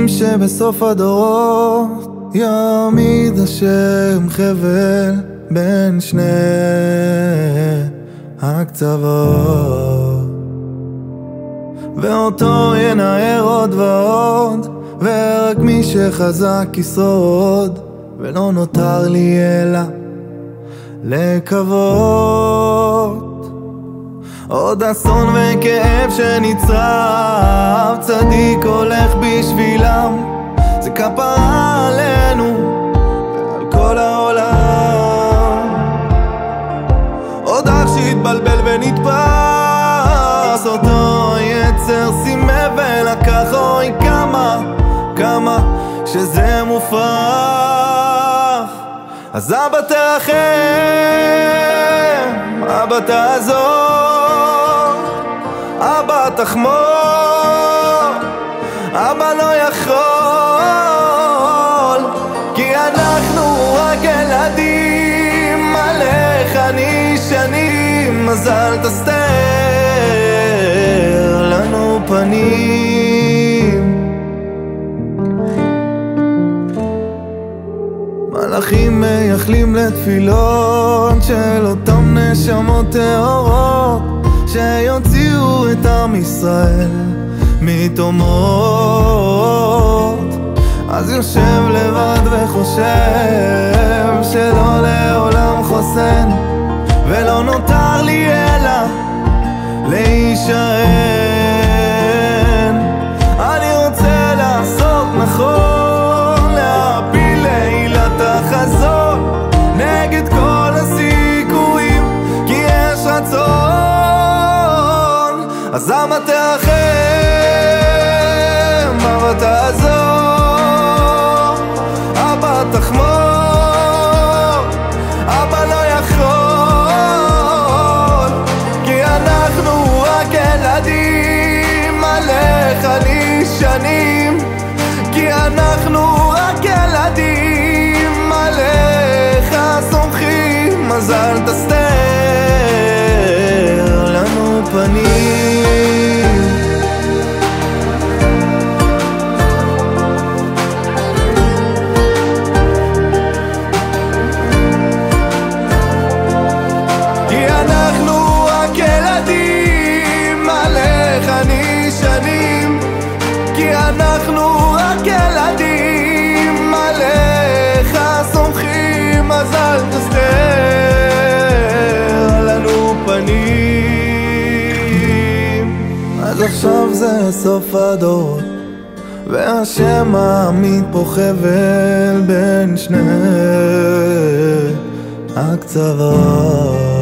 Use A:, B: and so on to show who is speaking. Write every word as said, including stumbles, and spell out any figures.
A: יודעים שבסוף הדורות יעמיד השם חבל בין שני הקצוות, ואותו ינער עוד ועוד, ורק מי שחזק ישרוד, ולא נותר לי אלא לקוות. עוד אסון וכאב שנצרב, צדיק הולך בשבילם, זה כפרה עלינו ועל כל העולם. עוד אח שהתבלבל ונתפס, אותו יצר סימא ולקח, אוי כמה, כמה שזה מופרך. אז אבא תרחם, אבא תעזור, אבא תחמור, אבא לא יכול, כי אנחנו רק ילדים, עליך נשענים, אז אל תסתר לנו פנים. מלאכים מייחלים לתפילות של אותם נשמות טהורות, שיוציאו את עם ישראל מתומות. אז יושב לבד וחושב שלא לעולם חוסן, ולא נותר לי אלא להישען. אני רוצה לעשות נכון, להפיל לעילת החזון, נגד כל הסיכויים, כי יש רצון. אז אבא תרחם, אבא תעזור, אבא תחמור, אבא לא יכול, כי אנחנו רק ילדים, עליך נשענים, כי אנחנו רק ילדים, עליך סומכים, אז אל תסתר לנו פנים. אנחנו רק ילדים, עליך סומכים, אז אל תסתר לנו פנים. אז עכשיו זה סוף הדור, והשם מעמיד פה חבל בין שני הקצוות.